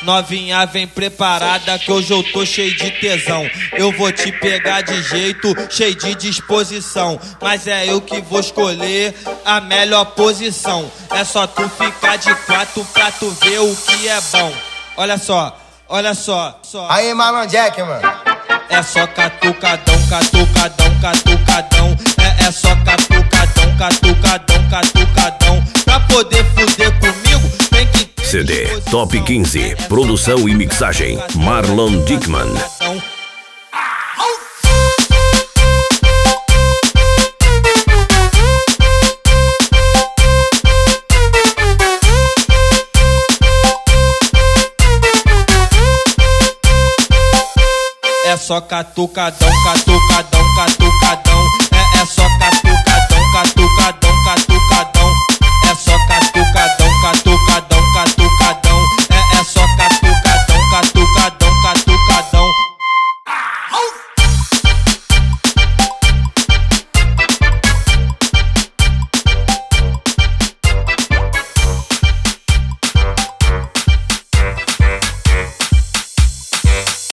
Novinha vem preparada que hoje eu tô cheio de tesão. Eu vou te pegar de jeito, cheio de disposição. Mas é eu que vou escolher a melhor posição. É só tu ficar de quatro pra tu ver o que é bom. Olha só, olha só. Aí, Marlon Jack, mano. É só catucadão, catucadão, catucadão. É só catucadão, catucadão, catucadão. Pra poder fuder comigo, tem que ter CD Top 15, produção e mixagem, Marlon Dickman. É só catucadão, catucadão.